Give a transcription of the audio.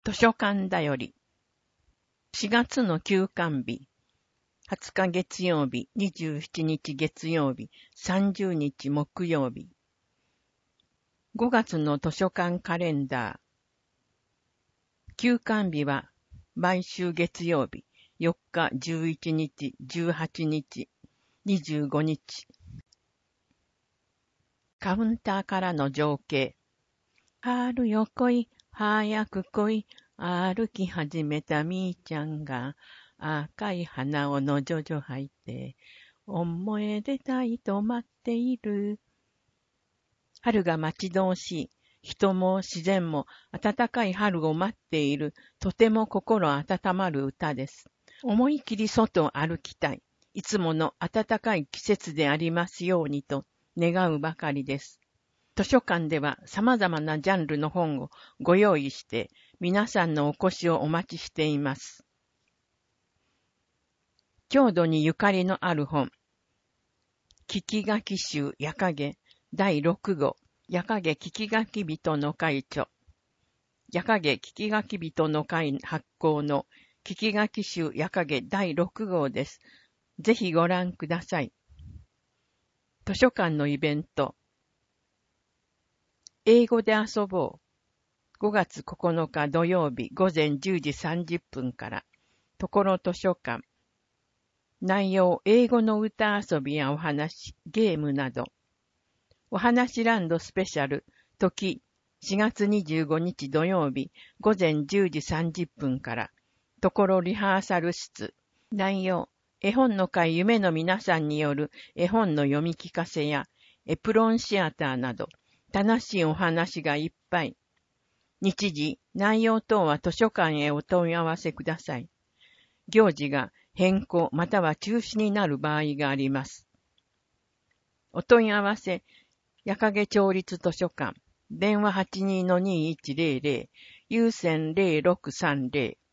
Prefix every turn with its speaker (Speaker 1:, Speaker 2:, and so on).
Speaker 1: 図書館だより。4月の休館日。20日月曜日、27日月曜日、30日木曜日。5月の図書館カレンダー。休館日は毎週月曜日、4日、11日、18日、25日。カウンターからの情景。春よ来い、早く来い、歩き始めたみーちゃんが、赤い花をのじょじょ履いて、思え出たいと待っている。春が待ち遠しい。人も自然も暖かい春を待っている、とても心温まる歌です。思い切り外を歩きたい。いつもの暖かい季節でありますようにと願うばかりです。図書館では様々なジャンルの本をご用意して、皆さんのお越しをお待ちしています。郷土にゆかりのある本。聞き書き集夜影第6号。夜影聞き書き人の会著。夜影聞き書き人の会発行の聞き書き集夜影第6号です。ぜひご覧ください。図書館のイベント。英語で遊ぼう。5月9日土曜日午前10時30分から、ところ図書館。内容、英語の歌遊びやお話、ゲームなど。お話ランドスペシャル、時、4月25日土曜日午前10時30分から、ところリハーサル室。内容、絵本の会夢の皆さんによる絵本の読み聞かせや、エプロンシアターなど、楽しいお話がいっぱい。日時、内容等は図書館へお問い合わせください。行事が変更または中止になる場合があります。お問い合わせ、夜影町立図書館、電話 82-2100、有線0630